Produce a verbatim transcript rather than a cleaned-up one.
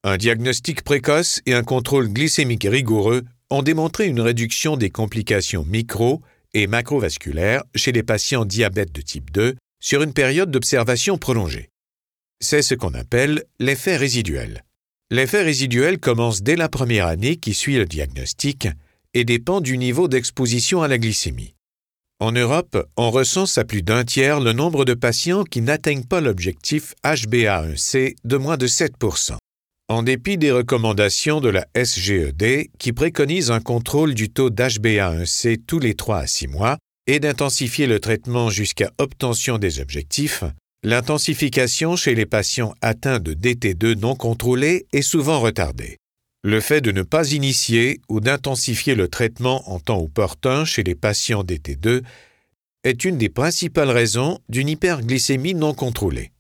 Un diagnostic précoce et un contrôle glycémique rigoureux ont démontré une réduction des complications micro- et macrovasculaires chez les patients diabète de type deux sur une période d'observation prolongée. C'est ce qu'on appelle l'effet résiduel. L'effet résiduel commence dès la première année qui suit le diagnostic et dépend du niveau d'exposition à la glycémie. En Europe, on recense à plus d'un tiers le nombre de patients qui n'atteignent pas l'objectif H b A one C de moins de sept pour cent. En dépit des recommandations de la S G E D qui préconise un contrôle du taux d'H b A one C tous les trois à six mois et d'intensifier le traitement jusqu'à obtention des objectifs, l'intensification chez les patients atteints de D T deux non contrôlés est souvent retardée. Le fait de ne pas initier ou d'intensifier le traitement en temps opportun chez les patients D T deux est une des principales raisons d'une hyperglycémie non contrôlée.